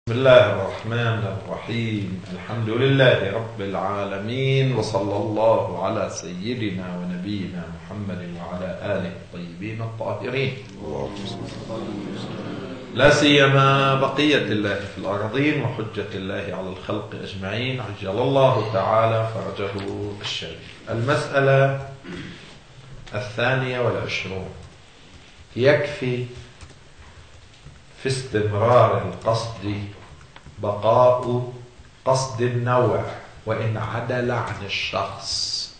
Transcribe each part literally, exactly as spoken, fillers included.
بسم الله الرحمن الرحيم. الحمد لله رب العالمين، وصلى الله على سيدنا ونبينا محمد وعلى آله الطيبين الطاهرين، لا سيما بقية الله في الأرضين وحجة الله على الخلق أجمعين، عجل الله تعالى فرجه الشريف. المسألة الثانية والعشرون: يكفي في استمرار القصد بقاء قصد النوع وإن عدل عن الشخص،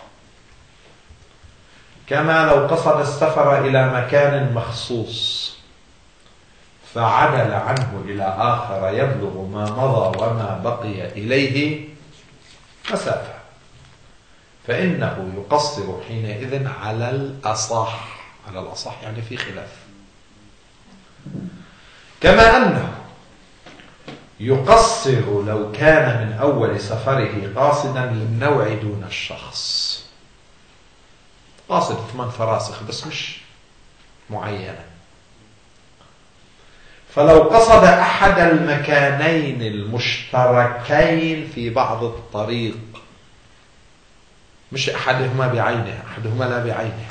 كما لو قصد السفر إلى مكان مخصوص فعدل عنه إلى آخر يبلغ ما مضى وما بقي إليه مسافة، فإنه يقصر حينئذ على الأصح. على الأصح يعني في خلاف. كما أنه يقصر لو كان من أول سفره قاصدا للنوع دون الشخص، قاصد ثمان فراسخ بس مش معينة. فلو قصد أحد المكانين المشتركين في بعض الطريق، مش أحدهما بعينه، أحدهما لا بعينه،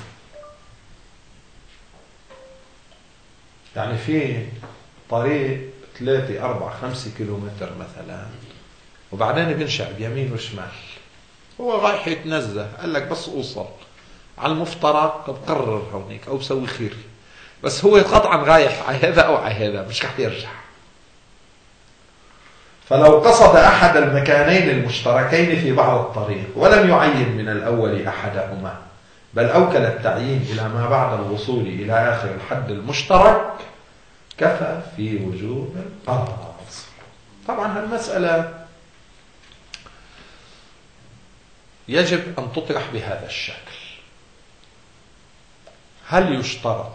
يعني في طريق ثلاثة أربعة خمسة كيلومتر مثلا، وبعدين بنشع بيمين وشمال، هو رايح يتنزه، قال لك بس أوصل على المفترق بقرر هونيك أو بسوي خير، بس هو قطعا رايح على هذا أو على هذا، مش رح يرجع. فلو قصد أحد المكانين المشتركين في بعض الطريق ولم يعين من الأول أحدهما، بل أوكل التعيين إلى ما بعد الوصول إلى آخر الحد المشترك، كفى في وجوب القصر. طبعا المسألة يجب أن تطرح بهذا الشكل: هل يشترط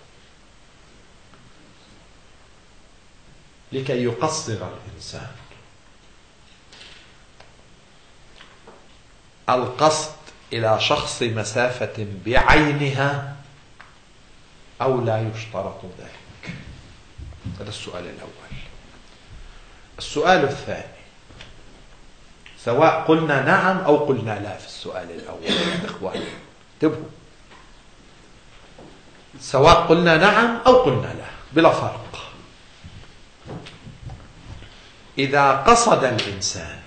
لكي يقصر الإنسان القصد إلى شخص مسافة بعينها أو لا يشترط ذلك؟ هذا السؤال الأول. السؤال الثاني: سواء قلنا نعم أو قلنا لا في السؤال الأول يا إخواني، انتبهوا، سواء قلنا نعم أو قلنا لا بلا فرق، إذا قصد الإنسان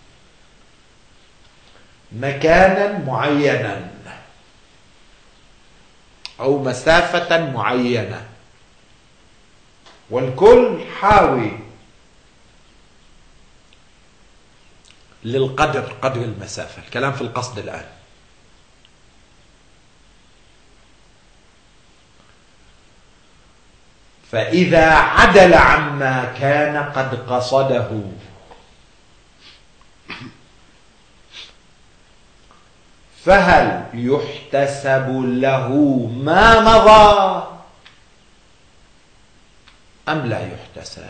مكانا معينا أو مسافة معينة والكل حاوي للقدر، قدر المسافة، الكلام في القصد الآن، فإذا عدل عما كان قد قصده فهل يحتسب له ما مضى أم لا يحتسب؟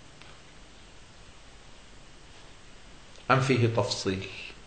أم فيه تفصيل؟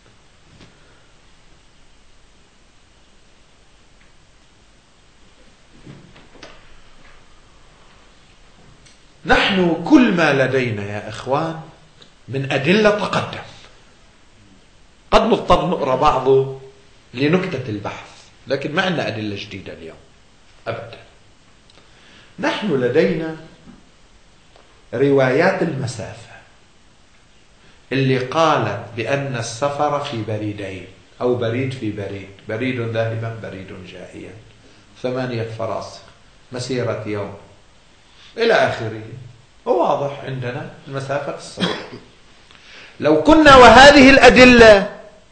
نحن كل ما لدينا يا إخوان من أدلة تقدم، قد نضطر نقرأ بعضه لنكتة البحث، لكن ما عندنا أدلة جديدة اليوم أبدا. نحن لدينا روايات المسافة اللي قالت بأن السفر في بريدين أو بريد في بريد، بريد ذاهبا بريد جائيا، ثمانية فراسخ، مسيرة يوم إلى آخره، وواضح عندنا المسافة السفر. لو كنا وهذه الأدلة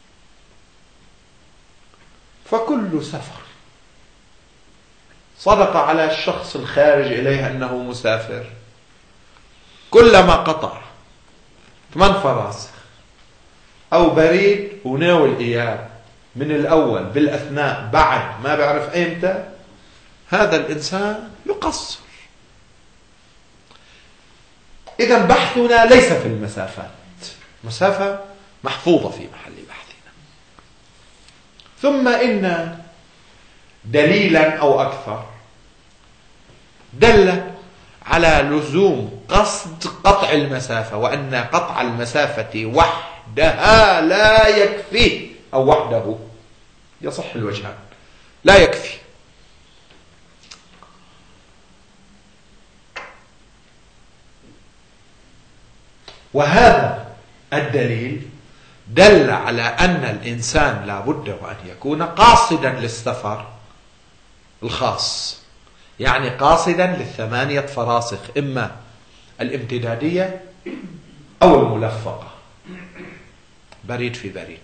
فكل سفر صدق على الشخص الخارج إليه أنه مسافر، كلما قطع ثمان فراسخ أو بريد وناول إياه من الأول بالأثناء بعد ما بعرف إمتى، هذا الإنسان يقصر. إذن بحثنا ليس في المسافات، مسافة محفوظة في محل بحثنا. ثم إن دليلا أو أكثر دل على لزوم قصد قطع المسافة، وأن قطع المسافة وحدها لا يكفي، أو وحده يصح الوجهان، لا يكفي. وهذا الدليل دل على أن الإنسان لا بد وأن يكون قاصدا للسفر الخاص، يعني قاصدا للثمانية فراسخ، إما الامتدادية أو الملفقة، بريد في بريد.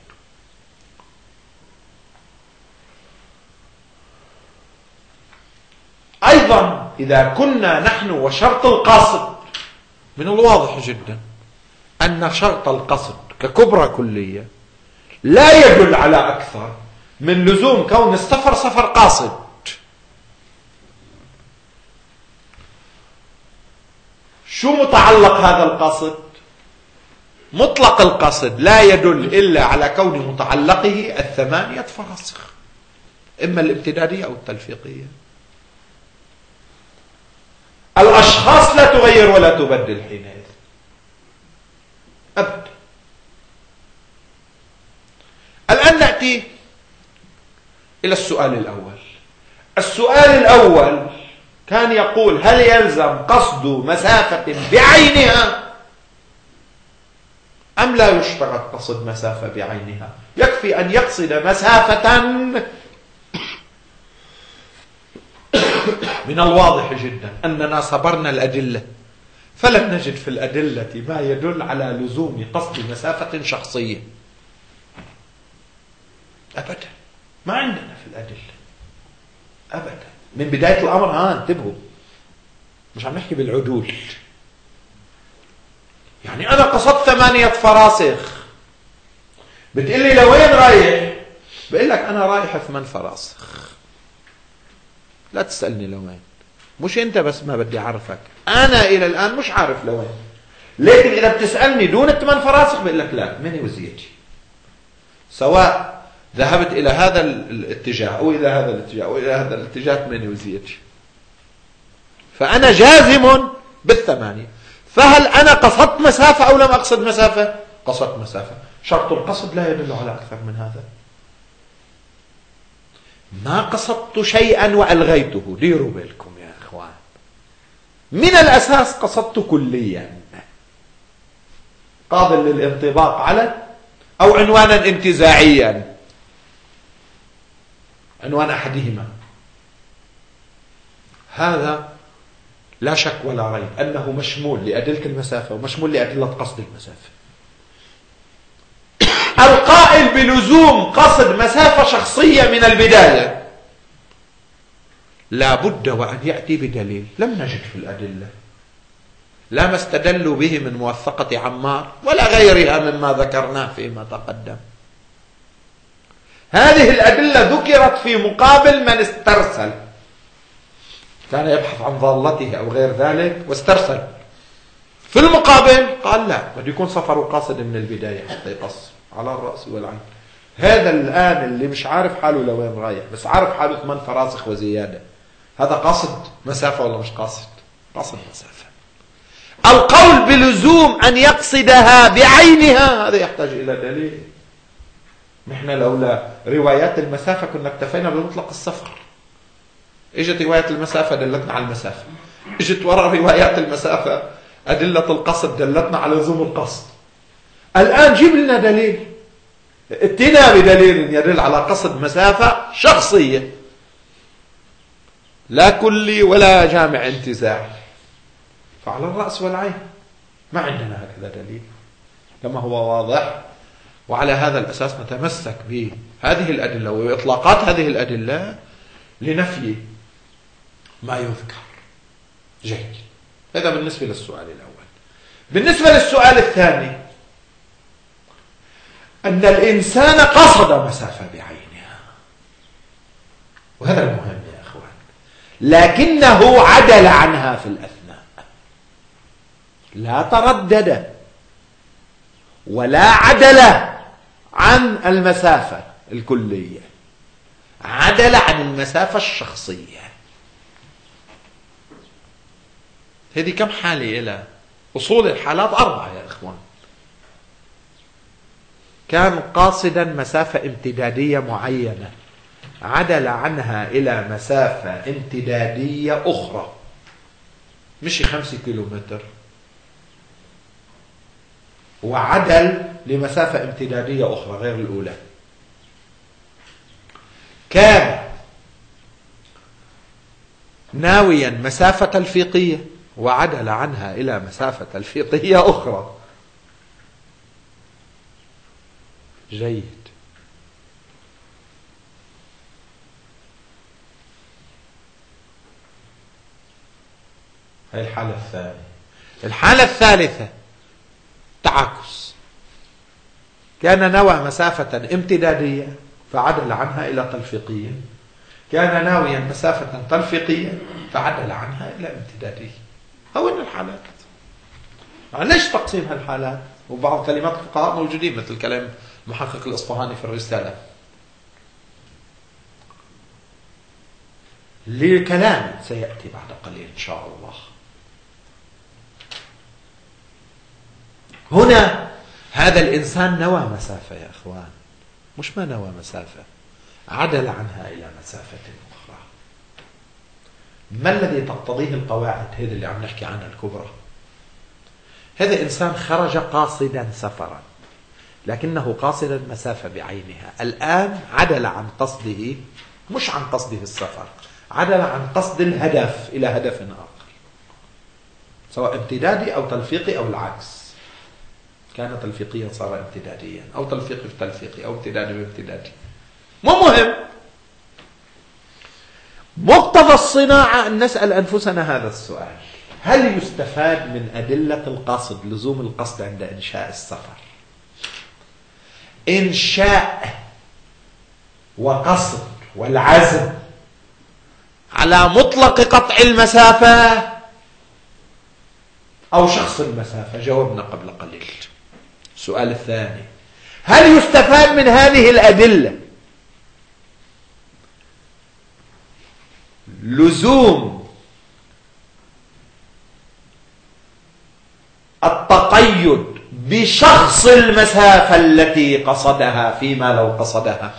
أيضا إذا كنا نحن وشرط القصد، من الواضح جدا أن شرط القصد ككبرى كلية لا يدل على أكثر من لزوم كون السفر سفر قاصد. شو متعلق هذا القصد؟ مطلق القصد لا يدل إلا على كون متعلقه الثمانية فراسخ، إما الامتدادية أو التلفيقية. الأشخاص لا تغير ولا تبدل حينئذ أبدا. الآن نأتي إلى السؤال الأول. السؤال الأول كان يقول: هل يلزم قصد مسافة بعينها أم لا يشترط قصد مسافة بعينها؟ يكفي أن يقصد مسافة. من الواضح جدا أننا صبرنا الأدلة فلم نجد في الأدلة ما يدل على لزوم قصد مسافة شخصية أبدا، ما عندنا في الأدلة أبدا من بداية الأمر. ها انتبهوا، مش عم نحكي بالعدول. يعني أنا قصدت ثمانية فراسخ، بتقول لي لوين رايح؟ بقول لك أنا رايح ثمان فراسخ، لا تسألني لوين، مش أنت بس ما بدي أعرفك، أنا إلى الآن مش عارف لوين. لكن إذا بتسألني دون الثمان فراسخ بقول لك لا، مني وزيتي، سواء ذهبت إلى هذا الاتجاه أو إلى هذا الاتجاه أو إلى هذا الاتجاه، مني وزيتي. فأنا جازم بالثمانية. فهل أنا قصدت مسافة أو لم أقصد مسافة؟ قصدت مسافة. شرط القصد لا يدل على أكثر من هذا. ما قصدت شيئا وألغيته، ديروا بالكم يا إخوان، من الأساس قصدت كليا قابل للانطباق على أو عنوانا انتزاعيا، عنوان أحدهما. هذا لا شك ولا ريب أنه مشمول لأدلة المسافة ومشمول لأدلة قصد المسافة. القائل بلزوم قصد مسافة شخصية من البداية لا بد وأن يأتي بدليل، لم نجد في الأدلة، لا ما استدلوا به من موثقة عمار ولا غيرها مما ذكرناه فيما تقدم. هذه الأدلة ذكرت في مقابل من استرسل، كان يبحث عن ضالته أو غير ذلك واسترسل. في المقابل قال لا، بده يكون سفر قاصد من البداية حتى يقصر على الرأس والعين. هذا الآن اللي مش عارف حاله لوين رايح بس عارف حاله ثمان فراسخ وزيادة، هذا قاصد مسافة ولا مش قاصد؟ قاصد مسافة. القول بلزوم أن يقصدها بعينها هذا يحتاج إلى دليل. نحن لولا روايات المسافة كنا اكتفينا بمطلق السفر. اجت روايات المسافة دلتنا على المسافة، اجت وراء روايات المسافة أدلة القصد دلتنا على لزوم القصد. الآن جيب لنا دليل، اتنا بدليل يدل على قصد مسافة شخصية لا كلي ولا جامع انتزاعي، فعلى الرأس والعين ما عندنا هكذا دليل كما هو واضح. وعلى هذا الأساس نتمسك بهذه الأدلة وإطلاقات هذه الأدلة لنفي ما يذكر. جيد، هذا بالنسبة للسؤال الأول. بالنسبة للسؤال الثاني، أن الإنسان قصد مسافة بعينها، وهذا المهم يا أخوان، لكنه عدل عنها في الأثناء، لا تردد ولا عدل عن المسافة الكلية، عدل عن المسافة الشخصية. هذه كم حالة إلى أصول الحالات أربعة يا إخوان. كان قاصدا مسافة امتدادية معينة، عدل عنها إلى مسافة امتدادية أخرى، مشي خمسة كيلومتر وعدل لمسافة امتدادية أخرى غير الأولى. كان ناويا مسافة تلفيقية وعدل عنها إلى مسافة تلفيقية أخرى. جيد. هذه الحالة الثانية. الحالة الثالثة تعاكس. كان نوى مسافة امتدادية فعدل عنها إلى تلفيقية، كان ناويا مسافة تلفيقية فعدل عنها إلى امتدادية. هون الحالات. ليش تقسيم هالحالات؟ وبعض كلمات الفقهاء موجودين مثل كلام محقق الإصفهاني في الرسالة. لكلام سيأتي بعد قليل إن شاء الله. هنا هذا الإنسان نوى مسافة يا أخوان، مش ما نوى مسافة، عدل عنها إلى مسافة أخرى. ما الذي تقتضيه القواعد هذه اللي عم نحكي عنها الكبرى؟ هذا إنسان خرج قاصدا سفرا، لكنه قاصدا مسافة بعينها. الآن عدل عن قصده، مش عن قصده السفر، عدل عن قصد الهدف إلى هدف آخر، سواء امتدادي أو تلفيقي أو العكس. كان تلفيقيا صار امتداديا، أو تلفيقي في تلفيقي، أو امتدادي بامتدادي، مو مهم. مقتضى الصناعة أن نسأل أنفسنا هذا السؤال: هل يستفاد من أدلة القصد، لزوم القصد عند إنشاء السفر؟ إنشاء وقصد والعزم على مطلق قطع المسافة أو شخص المسافة؟ جاوبنا قبل قليل. السؤال الثاني: هل يستفاد من هذه الأدلة لزوم التقيد بشخص المسافة التي قصدها فيما لو قصدها؟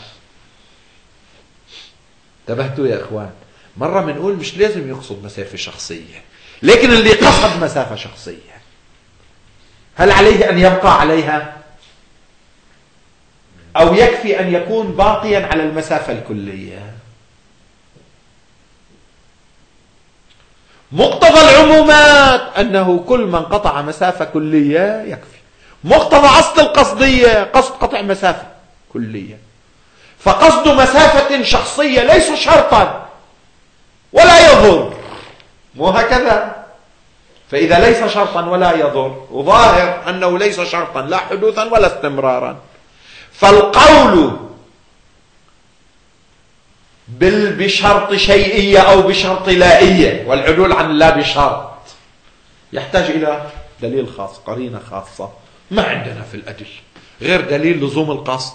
انتبهتوا يا اخوان؟ مرة بنقول مش لازم يقصد مسافة شخصية، لكن اللي قصد مسافة شخصية هل عليه أن يبقى عليها؟ أو يكفي أن يكون باقيا على المسافة الكلية؟ مقتضى العمومات أنه كل من قطع مسافة كلية يكفي. مقتضى أصل القصدية قصد قطع مسافة كلية، فقصد مسافة شخصية ليس شرطا ولا يضر، مو هكذا؟ فإذا ليس شرطا ولا يضر، وظاهر أنه ليس شرطا لا حدوثا ولا استمرارا، فالقول بشرط شيئية أو بشرط لائية والعدول عن لا بشرط يحتاج إلى دليل خاص، قرينة خاصة ما عندنا في الأدلة غير دليل لزوم القصد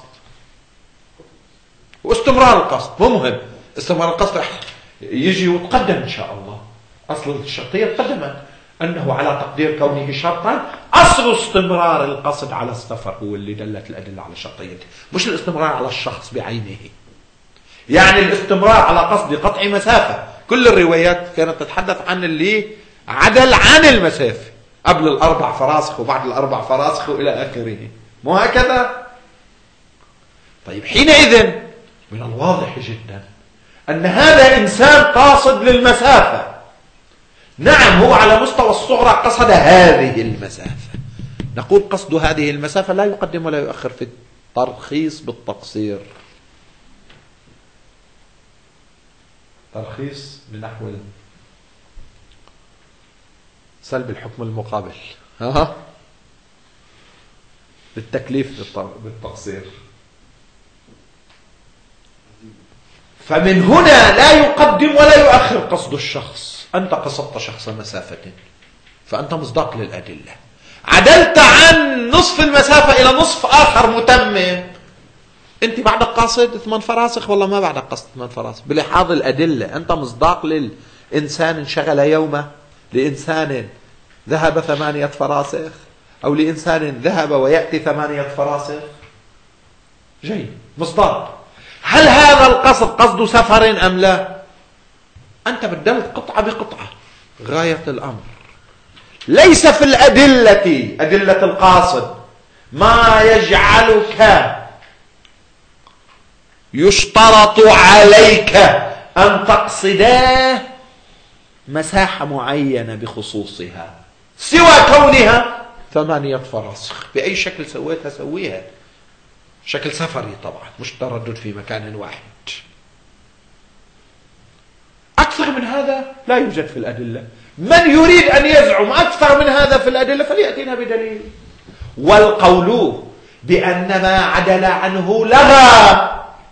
واستمرار القصد. مو مهم استمرار القصد رح يجي وتقدم إن شاء الله. أصل الشرطية تقدمت أنه على تقدير كونه شرطا، أصل استمرار القصد على السفر هو اللي دلت الأدلة على شرطيته، مش الاستمرار على الشخص بعينه. يعني الاستمرار على قصد قطع مسافة، كل الروايات كانت تتحدث عن اللي عدل عن المسافة قبل الأربع فراسخ وبعد الأربع فراسخ وإلى آخره، مو هكذا؟ طيب حينئذ من الواضح جدا أن هذا إنسان قاصد للمسافة. نعم هو على مستوى الصغرى قصد هذه المسافة، نقول قصد هذه المسافة لا يقدم ولا يؤخر في الترخيص بالتقصير. ترخيص بنحو سلب الحكم المقابل، ها بالتكليف بالتقصير. فمن هنا لا يقدم ولا يؤخر قصد الشخص. أنت قصدت شخص مسافة فأنت مصداق للأدلة، عدلت عن نصف المسافة إلى نصف آخر متمم، أنت بعدك قاصد ثمان فراسخ والله ما بعدك قصد ثمان فراسخ، بلحاظ الأدلة أنت مصداق للإنسان انشغل يومه لإنسان ذهب ثمانية فراسخ أو لإنسان ذهب ويأتي ثمانية فراسخ؟ جيد. مصداق. هل هذا القصد قصد سفر أم لا؟ أنت بدلت قطعة بقطعة. غاية الأمر ليس في الأدلة، أدلة القاصد، ما يجعلك يشترط عليك أن تقصدا مساحة معينة بخصوصها سوى كونها ثمانية فراسخ. بأي شكل سويتها سويها، شكل سفري طبعا، مش تردد في مكان واحد. أكثر من هذا لا يوجد في الأدلة. من يريد أن يزعم أكثر من هذا في الأدلة فليأتينا بدليل. والقول بأن ما عدل عنه لغى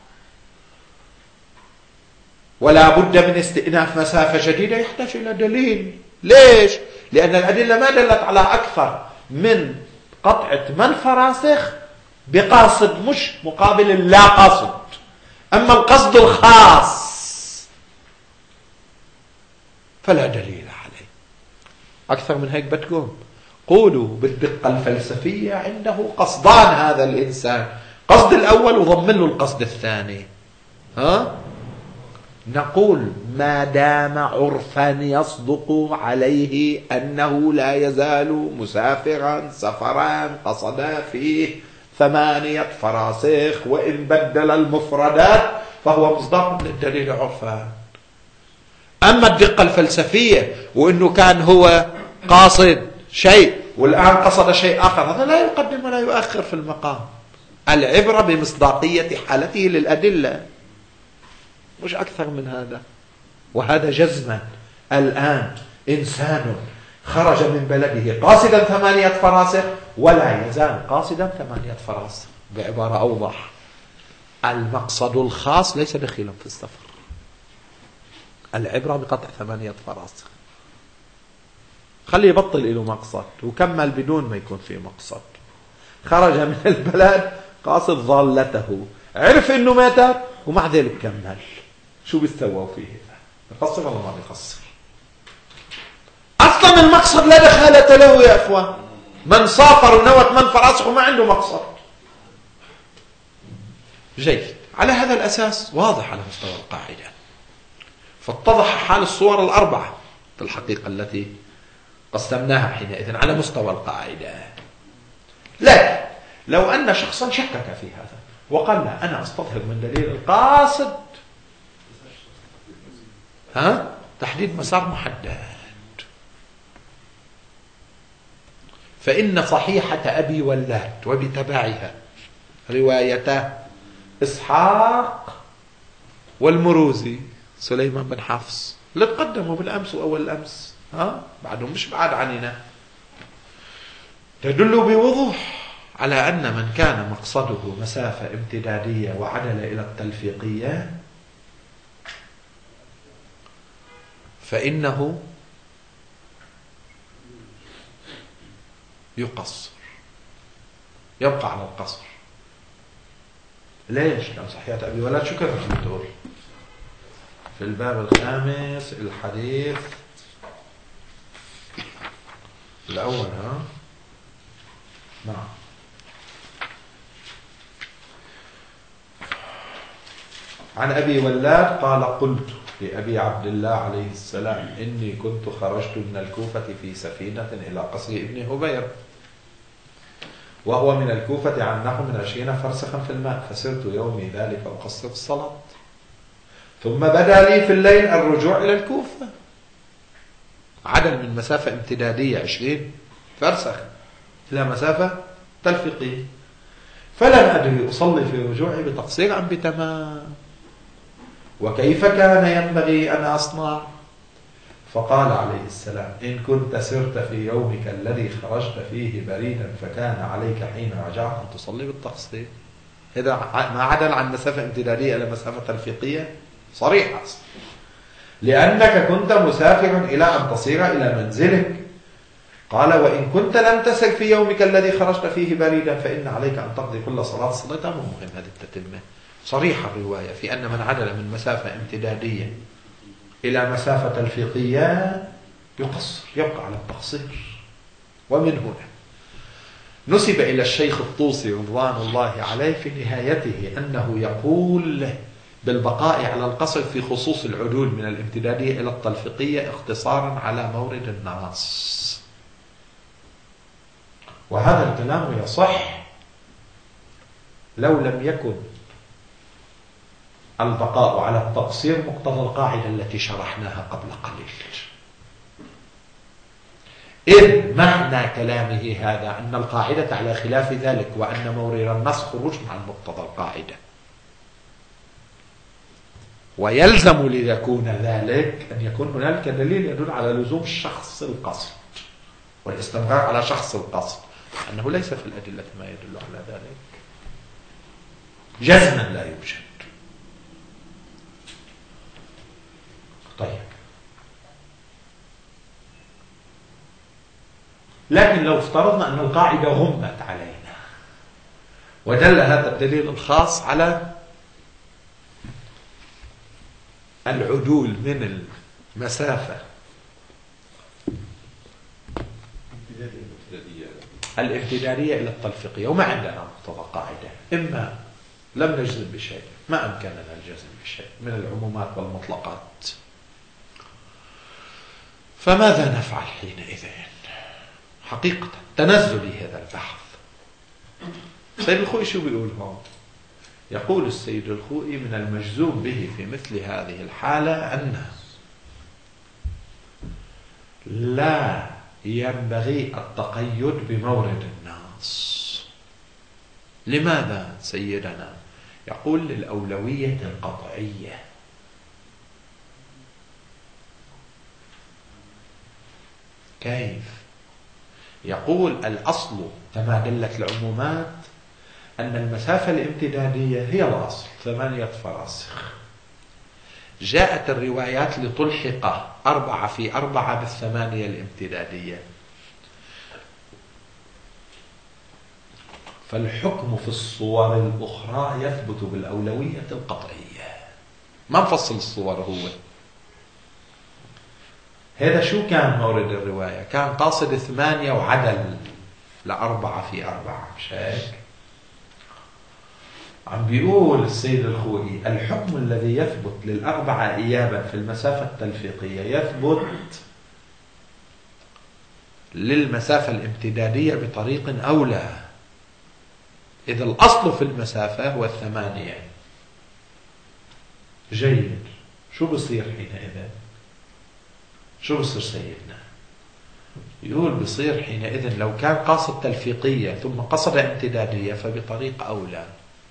ولا بد من استئناف مسافة جديدة يحتاج إلى دليل. ليش؟ لأن الأدلة ما دلت على أكثر من قطعة من فراسخ بقاصد مش مقابل اللا قاصد. أما القصد الخاص فلا دليل عليه. أكثر من هيك بتقوم قولوا بالدقة الفلسفية عنده قصدان هذا الإنسان، قصد الأول وضمن له القصد الثاني. ها؟ نقول ما دام عرفا يصدق عليه أنه لا يزال مسافرا سفرا قصد فيه ثمانية فراسخ وإن بدل المفردات فهو مصداق للدليل عرفا. أما الدقة الفلسفية وإنه كان هو قاصد شيء والآن قصد شيء آخر، هذا لا يقدم ولا يؤخر في المقام. العبرة بمصداقية حالته للأدلة، مش أكثر من هذا. وهذا جزما الآن إنسان خرج من بلده قاصدا ثمانية فراسخ ولا يزال قاصدا ثمانية فراسخ. بعبارة أوضح، المقصد الخاص ليس دخيلا في السفر. العبرة بقطع ثمانية فراسخ. خليه يبطل له مقصد وكمل بدون ما يكون في مقصد. خرج من البلد قاصد ضالته، عرف انه ماتت ومع ذلك كمل. شو بيستوى فيه؟ بيقصر ولا ما بيقصر؟ اصلا المقصد لا دخالة له يا اخوان. من سافر ونوت من فراسخ وما عنده مقصد. جيد. على هذا الاساس واضح على مستوى القاعدة، فاتضح حال الصور الاربعة في الحقيقة التي قسمناها حينئذ على مستوى القاعدة. لكن لو أن شخصا شكك في هذا وقال لا أنا أستظهر من دليل القاصد ها تحديد مسار محدد، فإن صحيحة أبي ولاد وبتبعها روايتا إسحاق والمروزي سليمان بن حفص اللي تقدموا بالأمس وأول الأمس، ها بعدهم مش بعد عننا، تدل بوضوح على أن من كان مقصده مسافة امتدادية وعدل إلى التلفيقية فإنه يقصر، يبقى على القصر. ليش؟ لأن صحيحة أبي ولاد شو كانت بتقول في الباب الخامس الحديث الأول؟ ها نعم. عن أبي ولاد قال قلت لأبي عبد الله عليه السلام إني كنت خرجت من الكوفة في سفينة إلى قصر ابن هبير وهو من الكوفة عن نحو من عشرين فرسخا في الماء، فسرت يومي ذلك أقصر الصلاة، ثم بدا لي في الليل الرجوع إلى الكوفة، عدل من مسافة امتدادية عشرين فرسخ إلى مسافة تلفيقية، فلم أدري أصلي في رجوعي بتقصير أم بتمام، وكيف كان ينبغي أن أصنع؟ فقال عليه السلام إن كنت سرت في يومك الذي خرجت فيه بريدا فكان عليك حين رجعت أن تصلي بالتقصير. إذا ما عدل عن مسافة امتدادية إلى مسافة تلفيقية صريحة، لأنك كنت مسافر إلى أن تصير إلى منزلك. قال وإن كنت لم تسر في يومك الذي خرجت فيه بريدا فإن عليك أن تقضي كل صلاة صلاتها. مهم هذه التتمة، صريحة الرواية في أن من عدل من مسافة امتدادية إلى مسافة تلفيقية يقصر، يبقى على التقصير. ومن هنا نسب إلى الشيخ الطوسي رضوان الله عليه في نهايته أنه يقول بالبقاء على القصر في خصوص العدول من الامتدادية إلى التلفيقية اختصارا على مورد النص. وهذا الكلام يصح لو لم يكن البقاء على التقصير مقتضى القاعدة التي شرحناها قبل قليل. إذ معنى كلامه هذا أن القاعدة على خلاف ذلك، وأن مورد النص خروج عن مقتضى القاعدة، ويلزم ليكون ذلك أن يكون هنالك دليل يدل على لزوم شخص القصد والاستمرار على شخص القصد، أنه ليس في الأدلة ما يدل على ذلك جزما، لا يوجد. طيب، لكن لو افترضنا أن القاعدة غمت علينا ودل هذا الدليل الخاص على العدول من المسافة الامتدادية إلى التلفيقية، وما عندنا مقتضى قاعدة، إما لم نجزم بشيء، ما أمكننا الجزم بشيء من العمومات والمطلقات، فماذا نفعل حينئذ؟ حقيقة تنزلي هذا البحث. السيد الخوئي شو بيقول هون؟ يقول السيد الخوئي من المجزوم به في مثل هذه الحالة أن لا ينبغي التقيد بمورد النص. لماذا سيدنا؟ يقول للأولوية القطعية. كيف؟ يقول الأصل كما دلت العمومات أن المسافة الامتدادية هي الأصل ثمانية فراسخ. جاءت الروايات لتلحق أربعة في أربعة بالثمانية الامتدادية، فالحكم في الصور الأخرى يثبت بالأولوية القطعية. ما نفصل الصور. هو هذا شو كان مورد الرواية؟ كان قاصد ثمانية وعدل لأربعة في أربعة، مش هيك؟ عم بيقول السيد الخوئي الحكم الذي يثبت للأربعة إيابا في المسافة التلفيقية يثبت للمسافة الامتدادية بطريق أولى، إذا الأصل في المسافة هو الثمانية. جيد. شو بصير حينئذ؟ شو بصير سيدنا؟ يقول بصير حينئذ لو كان قاصد تلفيقية ثم قصد امتدادية فبطريق أولى.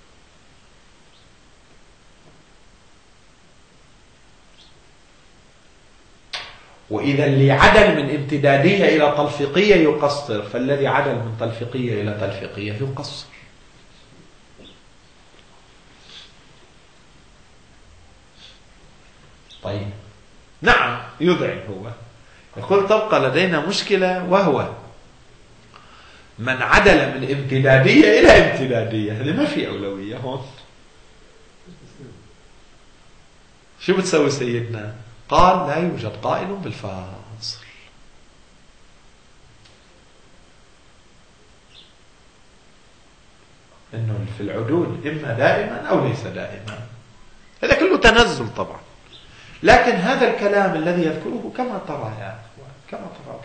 وإذا اللي عدل من امتدادية إلى تلفيقية يقصر، فالذي عدل من تلفيقية إلى تلفيقية يقصر. طيب، نعم يذعن. هو يقول تبقى لدينا مشكلة، وهو من عدل من امتدادية إلى امتدادية، هذه ما في أولوية هون. شو بتسوي سيدنا؟ قال لا يوجد قائل بالفاصل. إنه في العدول إما دائما أو ليس دائما، هذا كله تنزل طبعا. لكن هذا الكلام الذي يذكره كما ترى يا أخوان، كما ترى،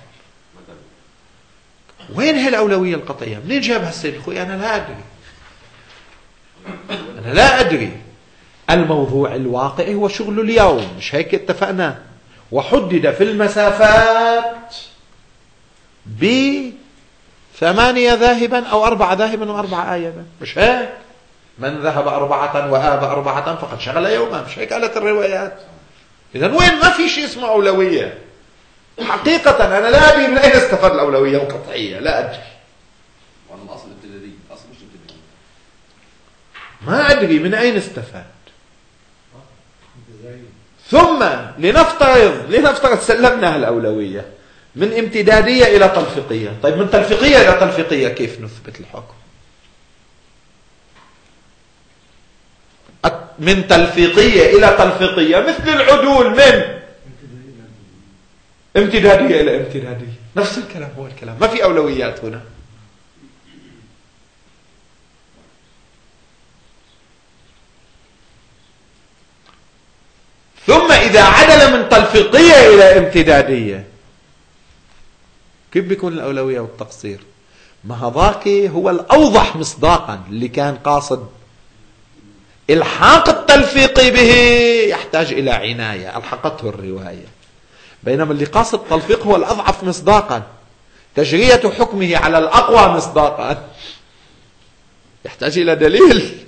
وين هي الأولوية القطعية؟ منين جابها السيد الخوئي؟ أنا لا أدري، أنا لا أدري. الموضوع الواقعي هو شغل اليوم، مش هيك اتفقنا؟ وحدد في المسافات بثمانية ذاهبا أو أربعة ذاهبا وأربعة آيبا، مش هيك؟ من ذهب أربعة وآب أربعة فقد شغل يوما، مش هيك قالت الروايات؟ إذا وين ما في شيء اسمه أولوية. حقيقة أنا لا أدري من أين استفاد الأولوية القطعية، لا أدري. وأنا أصل ابتدائي، أصل مش ابتدائي. ما أدري من أين استفاد. ثم لنفترض لنفترض سلمنا الأولوية من امتدادية إلى تلفيقية. طيب من تلفيقية إلى تلفيقية كيف نثبت الحكم؟ من تلفيقية إلى تلفيقية مثل العدول من امتدادية إلى امتدادية، نفس الكلام هو الكلام، ما في أولويات هنا. ثم إذا عدل من تلفيقية إلى امتدادية، كيف بيكون الأولوية والتقصير؟ ما هذاك هو الأوضح مصداقا، اللي كان قاصد الحاق التلفيق به يحتاج إلى عناية ألحقته الرواية، بينما اللي قاصد التلفيق هو الأضعف مصداقا، تجرية حكمه على الأقوى مصداقا يحتاج إلى دليل.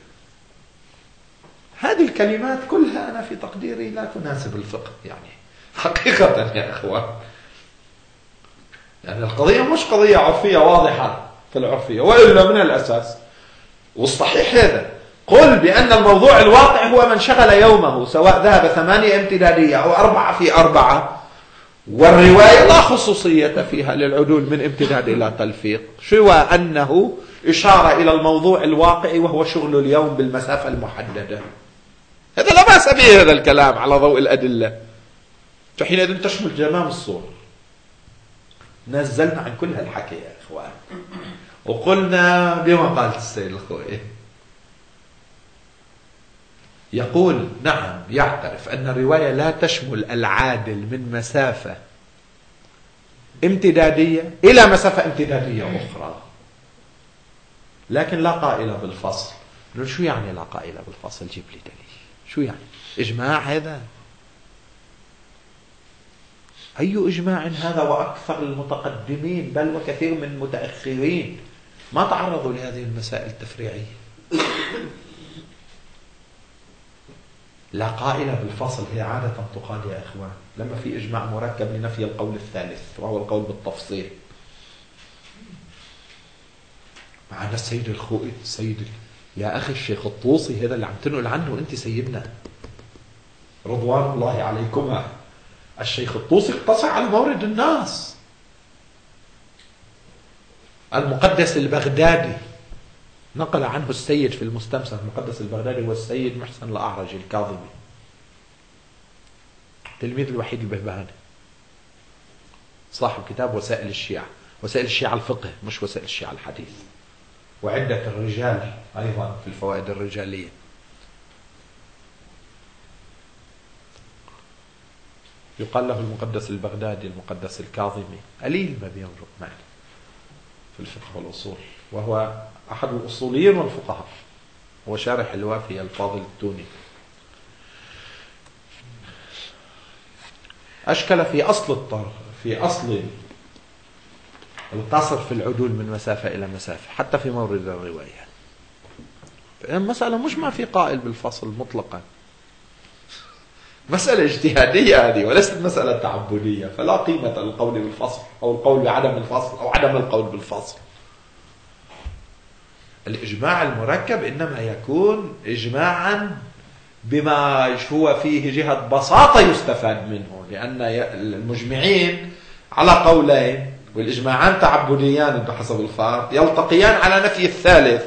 هذه الكلمات كلها أنا في تقديري لا تناسب الفقه، يعني حقيقة يا أخوان، يعني القضية مش قضية عرفية واضحة في العرفية، وإلا من الأساس والصحيح هذا قل بأن الموضوع الواقع هو من شغل يومه، سواء ذهب ثمانية امتدادية أو أربعة في أربعة، والرواية لا خصوصية فيها للعدول من امتداد إلى تلفيق، سوى أنه إشارة إلى الموضوع الواقع وهو شغل اليوم بالمسافة المحددة. هذا لا بأس به، هذا الكلام على ضوء الأدلة، فحينئذ تشمل جمام الصور. نزلنا عن كل هالحكي يا إخوان، وقلنا بما قالت السيد الخوئي، يقول نعم يعترف أن الرواية لا تشمل العادل من مسافة امتدادية إلى مسافة امتدادية أخرى، لكن لا قائلة بالفصل. شو يعني لا قائلة بالفصل؟ جيب لي دليل. شو يعني؟ إجماع هذا؟ أي إجماع هذا؟ وأكثر المتقدمين بل وكثير من المتأخرين ما تعرضوا لهذه المسائل التفريعية. لا قائلة بالفصل هي عادة تقال يا إخوان لما في إجماع مركب لنفي القول الثالث وهو القول بالتفصيل. معنا السيد الخوئي، السيد يا أخي الشيخ الطوسي، هذا اللي عم تنقل عنه أنت سيدنا رضوان الله عليكما، الشيخ الطوسي اقتصر على مورد الناس. المقدس البغدادي نقل عنه السيد في المستمسك، المقدس البغدادي هو السيد محسن الأعرج الكاظمي، تلميذ الوحيد البهبهاني، صاحب كتاب وسائل الشيعة، وسائل الشيعة الفقه مش وسائل الشيعة الحديث، وعدة الرجال أيضا في الفوائد الرجالية. يقال له المقدس البغدادي، المقدس الكاظمي، قليل ما بيمرق معي في الفقه والأصول، وهو أحد الأصوليين والفقهاء، هو شارح الوافي الفاضل التوني. أشكل في أصل الطرح، في أصل القصر في العدول من مسافة إلى مسافة حتى في مورد الرواية. المسألة مش ما في قائل بالفصل مطلقا، مسألة اجتهادية هذه وليست مسألة تعبدية، فلا قيمة للقول بالفصل أو القول بعدم الفصل أو عدم القول بالفصل. الإجماع المركب إنما يكون إجماعا بما هو فيه جهة بساطة يستفاد منه، لأن المجمعين على قولين والإجماعان تعبديان بحسب الفرد يلتقيان على نفي الثالث،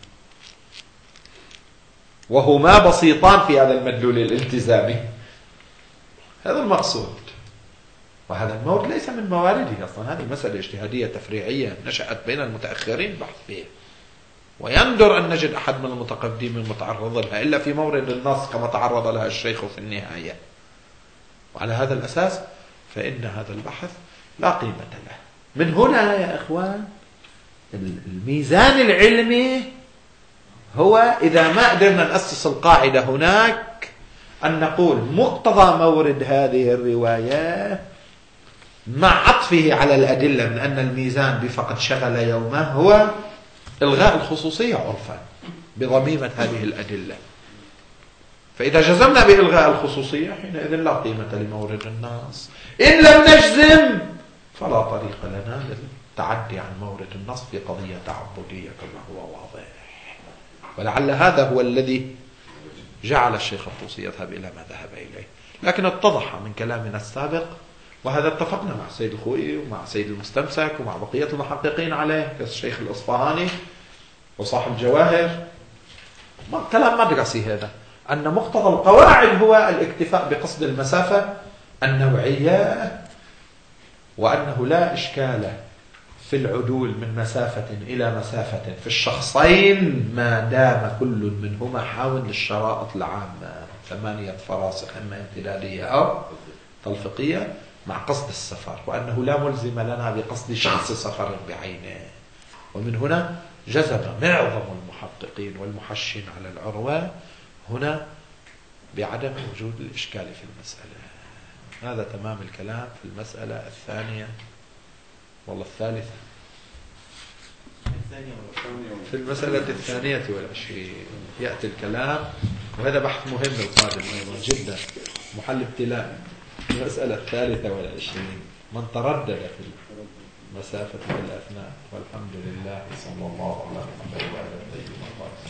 وهما بسيطان في هذا المدلول الالتزامي. هذا المقصود، وهذا المورد ليس من موارده أصلا، هذه مسألة اجتهادية تفريعية نشأت بين المتأخرين بحث فيها، ويندر أن نجد أحد من المتقدمين متعرض لها إلا في مورد النص كما تعرض لها الشيخ في النهاية. وعلى هذا الأساس فإن هذا البحث لا قيمة له. من هنا يا إخوان الميزان العلمي هو إذا ما قدرنا نأسس القاعدة هناك أن نقول مقتضى مورد هذه الرواية مع عطفه على الأدلة من أن الميزان بفقد شغل يومه هو إلغاء الخصوصية عرفا بضميمة هذه الأدلة. فإذا جزمنا بإلغاء الخصوصية حينئذ لا قيمة لمورد النص. إن لم نجزم فلا طريق لنا للتعدي عن مورد النص في قضية تعبدية كما هو واضح. ولعل هذا هو الذي جعل الشيخ الطوسي يذهب إلى ما ذهب إليه. لكن اتضح من كلامنا السابق، وهذا اتفقنا مع السيد الخوئي ومع السيد المستمسك ومع بقية المحققين عليه كالشيخ الإصفهاني وصاحب الجواهر، كلام مدرسي هذا، أن مقتضى القواعد هو الاكتفاء بقصد المسافة النوعية وأنه لا إشكال في العدول من مسافة إلى مسافة في الشخصين ما دام كل منهما حاول للشرائط العامة ثمانية فراسخ إما امتدادية أو تلفيقية مع قصد السفر، وأنه لا ملزم لنا بقصد شخص سفر بعينه. ومن هنا جزم معظم المحققين والمحشين على العروة هنا بعدم وجود الإشكال في المسألة. هذا تمام الكلام في المسألة الثانية والله الثالثة في المسألة الثانية والعشرين يأتي الكلام، وهذا بحث مهم القادم أيضا جدا، محل ابتلاء المسألة الثالثة والعشرين من تردد في المسافة في الأثناء. والحمد لله صلى الله عليه وسلم.